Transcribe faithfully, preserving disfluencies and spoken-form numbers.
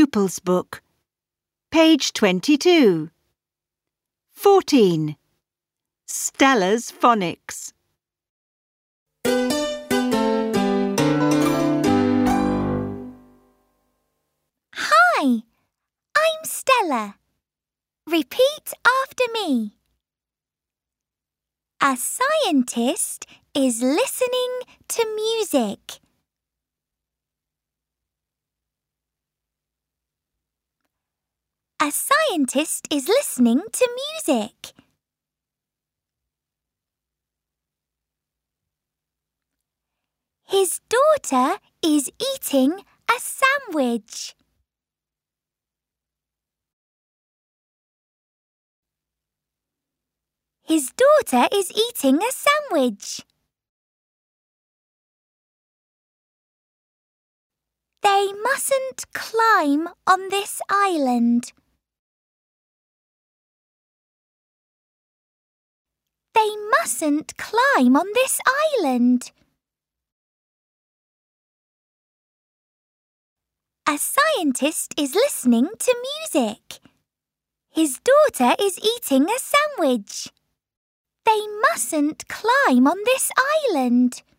Pupils Book. Page twenty-two. fourteen. Stella's Phonics. Hi, I'm Stella. Repeat after me. A scientist is listening to music. A scientist is listening to music. His daughter is eating a sandwich. His daughter is eating a sandwich. They mustn't climb on this island. They mustn't climb on this island. A scientist is listening to music. His daughter is eating a sandwich. They mustn't climb on this island.